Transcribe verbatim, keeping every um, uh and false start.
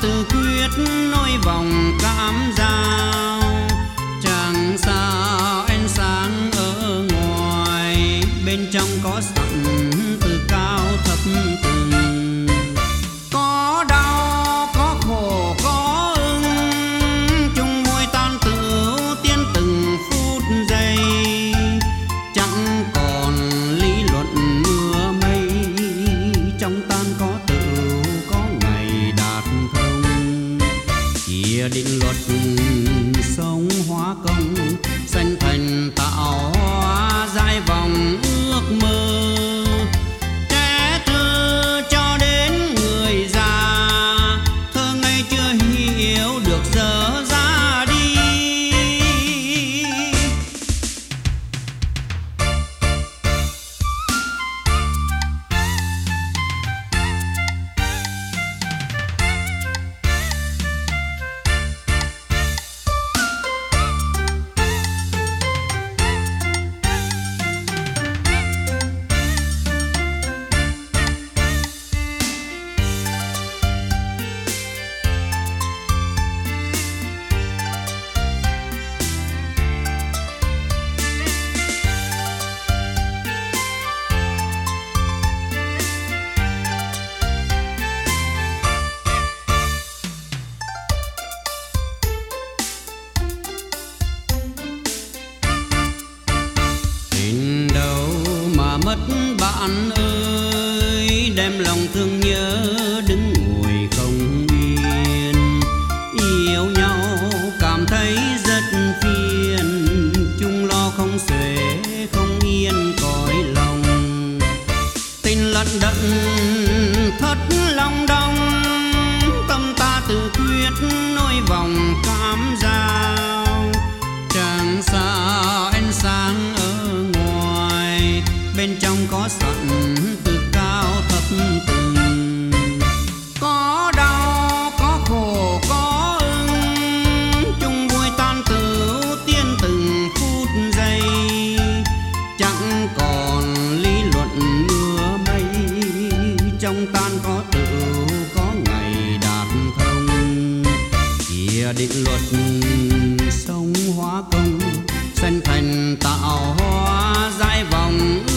tự quyết nối vòng cảm giao. Chẳng sao ánh sáng ở ngoài, bên trong có sẵn từ cao thấp từng. Có đau có khổ có ưng, chung vui tan tửu tiến từng phút giây. Chẳng còn lý luận mưa mây, trong tan có tửu có ngày đạt thông. Chia định luật sống hóa công, sanh thành tạo hóa giải vòng ước mơ. Trẻ thơ cho đến người già, thơ ngây chưa hiểu được dở ra đi. Mất bạn ơi, đem lòng thương nhớ đứng ngồi không yên. Yêu nhau cảm thấy rất phiền, chung lo không xuể không yên cõi lòng. Tình lận đận thất lòng đong, tâm ta tự quyết nối vòng cảm giao. Chẳng sao ánh sáng ở ngoài, bên trong có sẵn từ cao thấp từng. Có đau có khổ có ưng, chung vui tan tửu tiến từng phút giây. Chẳng còn lý luận mưa mây, trong tan có tửu có ngày đạt thông. Chia định luật sống hóa công, sanh thành tạo hóa giải vòng